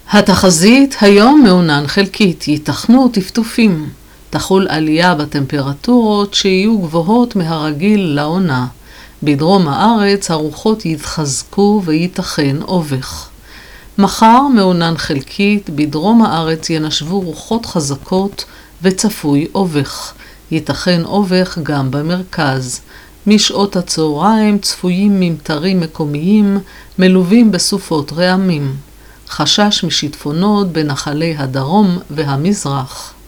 התחזית היום מעונן חלקית, ייתכנו טפטופים. תחול עלייה בטמפרטורות שיהיו גבוהות מהרגיל לעונה. בדרום הארץ הרוחות יתחזקו וייתכן אובך. מחר מעונן חלקית, בדרום הארץ ינשבו רוחות חזקות וצפוי אובך. ייתכן אובך גם במרכז. משעות הצהריים צפויים ממטרים מקומיים מלווים בסופות רעמים. חשש משיטפונות בנחלי הדרום והמזרח.